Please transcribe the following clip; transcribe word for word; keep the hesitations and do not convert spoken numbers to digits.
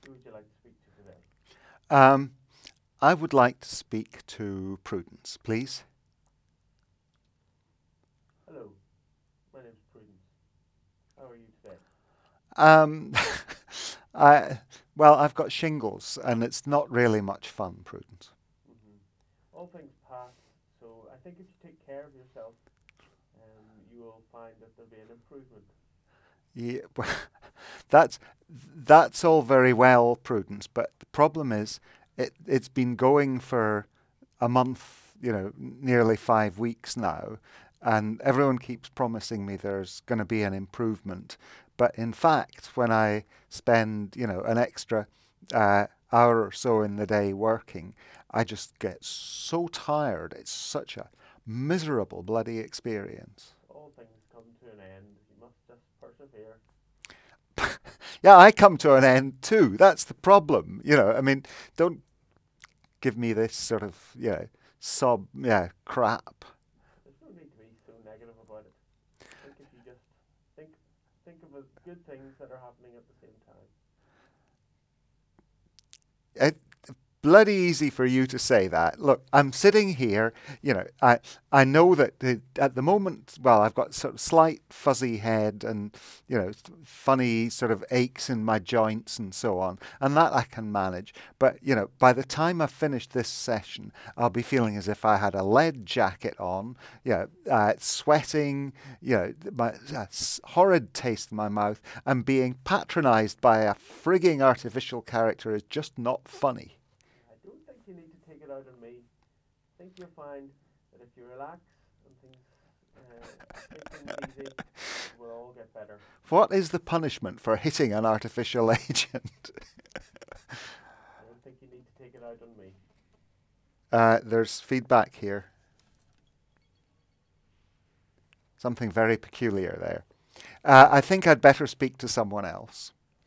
Who would you like to speak to today? Um, I would like to speak to Prudence, please. Hello, my name's Prudence. How are you today? Um, I, well, I've got shingles, and it's not really much fun, Prudence. hmm All things pass, so I think if you take care of yourself, um, you will find that there'll be an improvement. Yeah, that's that's all very well, Prudence, but the problem is it it's been going for a month, you know, nearly five weeks now, and everyone keeps promising me there's going to be an improvement. But in fact, when I spend, you know, an extra uh, hour or so in the day working, I just get so tired. It's such a miserable bloody experience. All things come to an end. You must just persevere. Yeah, I come to an end too. That's the problem. You know, I mean, don't give me this sort of, you know, sob, yeah, crap. There's no need to be so negative about it. I think if you just think think of the good things that are happening at the same time. It, bloody easy for you to say that. Look, I'm sitting here, you know, I I know that the, at the moment, well, I've got sort of slight fuzzy head and, you know, funny sort of aches in my joints and so on, and that I can manage. But, you know, by the time I've finished this session, I'll be feeling as if I had a lead jacket on, you know, uh, sweating, you know, my uh, horrid taste in my mouth, and being patronized by a frigging artificial character is just not funny. I don't think you need to take it out on me. I think you'll find that if you relax and things uh, take things easy, it will all get better. What is the punishment for hitting an artificial agent? I don't think you need to take it out on me. Uh, there's feedback here. Something very peculiar there. Uh, I think I'd better speak to someone else.